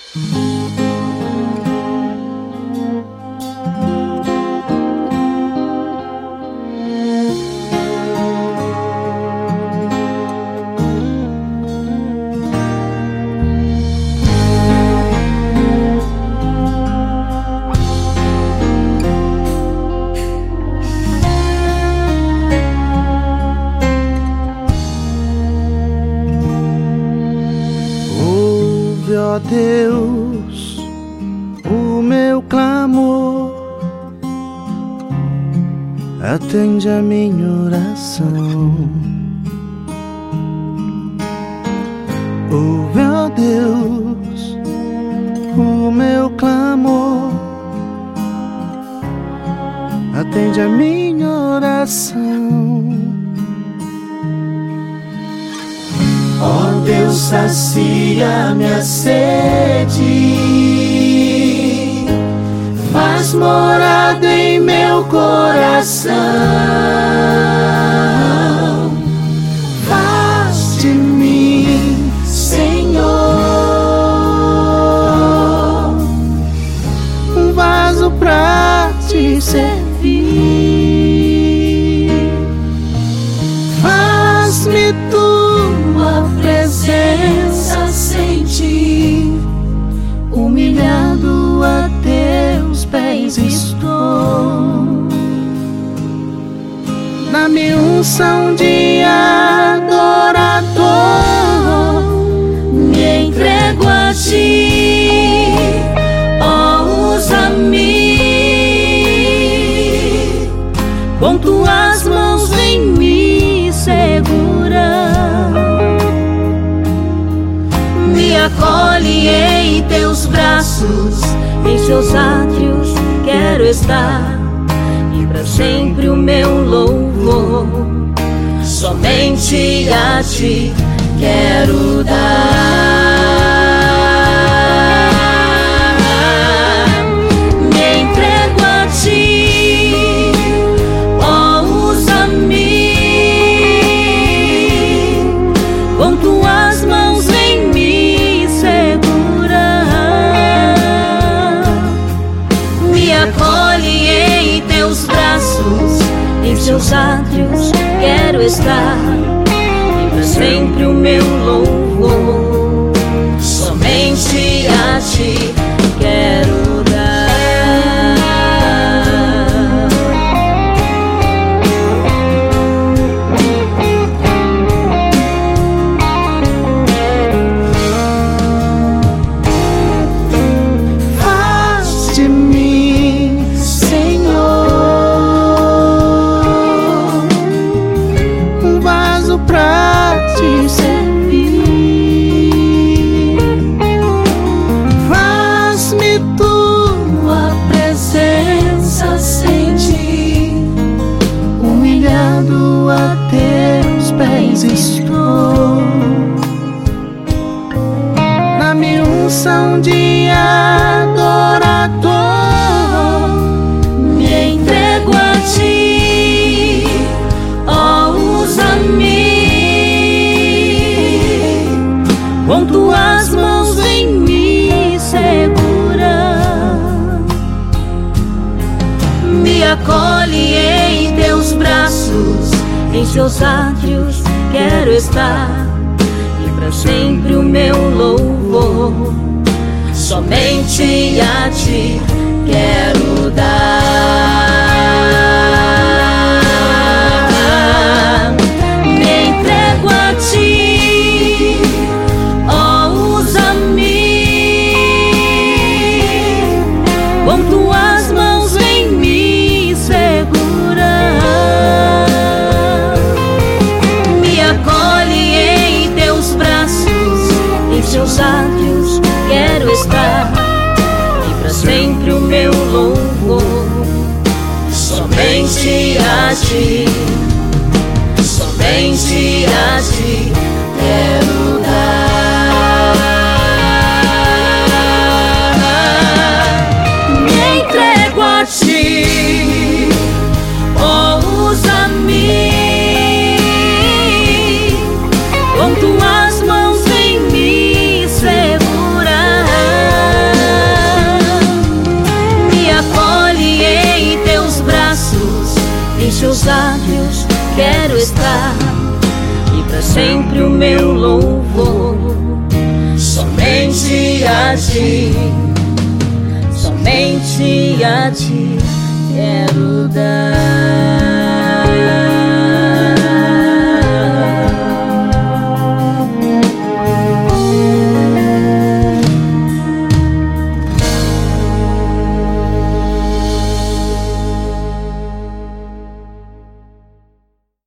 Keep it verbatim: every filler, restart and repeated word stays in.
Ó Deus, o meu clamor, atende a minha oração. Ouve, ó Deus, o meu clamor, atende a minha oração. Ó Deus, sacia minha sede, faz morada em meu coração. Faz de mim, Senhor, um vaso pra te servir. Faz-me tua presença sentir, humilhado a teus pés estou. Dá-me unção de adorador, me entrego a ti, ó, usa-me, com tuas mãos vem me segurar. Me acolhe em teus braços, em seus átrios quero estar, e para sempre o meu louvor somente a ti quero dar. Me entrego a ti, ó, usa-me, com tuas mãos vem me segurar. Me acolhe em teus braços, em seus átrios quero estar, e para sempre o meu louvor somente a ti quero dar. Faz de mim, Senhor, um vaso pra te servir. Faz-me tua Presença sentir, humilhado a teus pés estou. Dá-me unção de adorador, me entrego a ti, ó, usa-me, com tuas mãos vem me segurar. me acolhe em teus braços, em seus átrios quero estar, e para sempre o meu louvor somente a ti quero dar. Me entrego a ti, ó, usa-me, Com tuas mãos vem me segurar. me acolhe em teus braços, em seus átrios quero estar, e para sempre o meu louvor somente a ti, somente a ti quero dar. Me entrego a ti, ó, usa-me, Com tuas mãos vem me segurar. teus átrios quero estar, e para sempre o meu louvor somente a ti, somente a ti quero dar.